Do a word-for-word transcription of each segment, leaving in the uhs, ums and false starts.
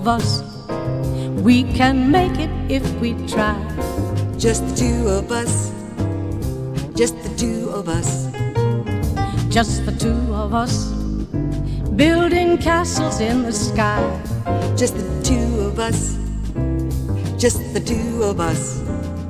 us. We can make it if we try. Just the two of us. Just the two of us. Just the two of us, building castles in the sky. Just the two of us. Just the two of us.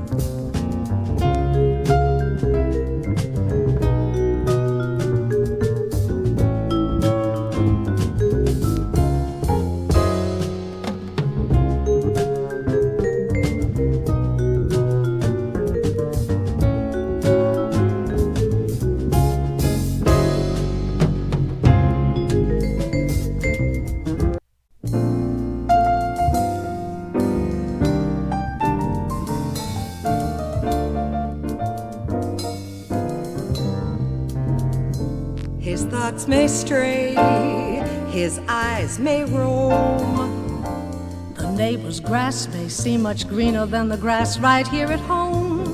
His thoughts may stray, his eyes may roam. The neighbor's grass may seem much greener than the grass right here at home.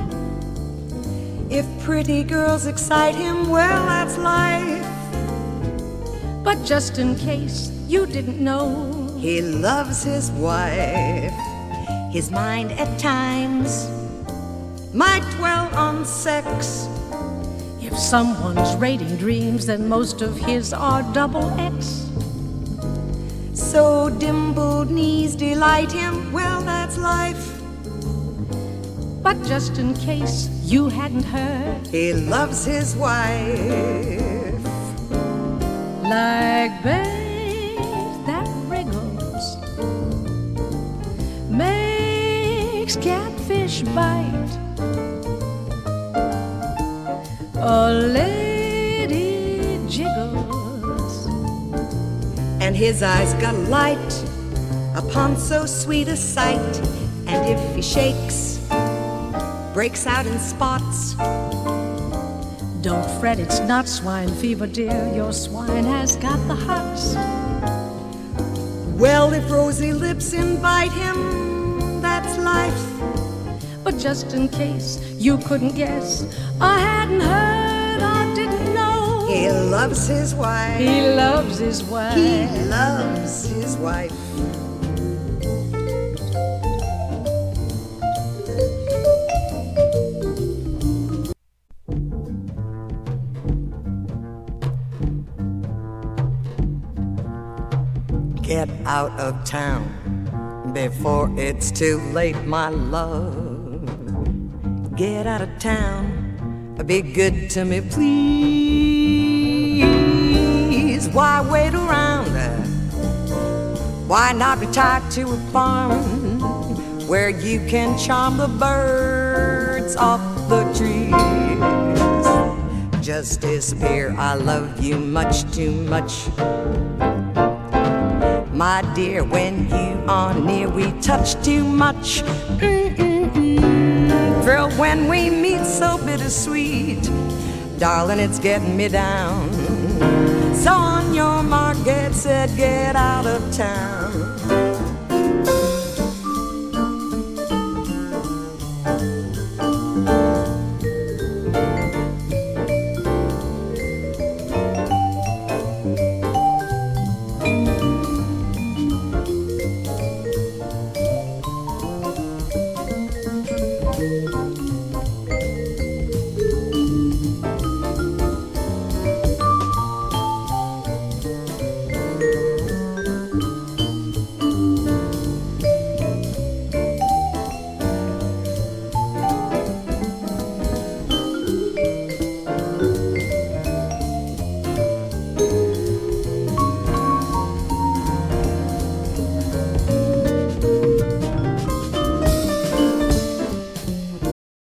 If pretty girls excite him, well, that's life. But just in case you didn't know, he loves his wife. His mind at times might dwell on sex. If someone's rating dreams, then most of his are double X. So dimpled knees delight him, well, that's life. But just in case you hadn't heard, he loves his wife. Like bait that wriggles, makes catfish bite. A lady jiggles, and his eyes got a light upon so sweet a sight. And if he shakes, breaks out in spots, don't fret, it's not swine fever, dear. Your swine has got the hots. Well, if rosy lips invite him, that's life. But just in case you couldn't guess, I hadn't heard, I didn't know, he loves his wife. He loves his wife. He loves his wife. Get out of town before it's too late, my love. Get out of town, be good to me, please. Why wait around? Why not retire to a farm where you can charm the birds off the trees? Just disappear, I love you much too much. My dear, when you are near, we touch too much. Mm-mm-mm. Thrill when we meet, so bittersweet. Darling, it's getting me down. So on your mark, get set, get out of town.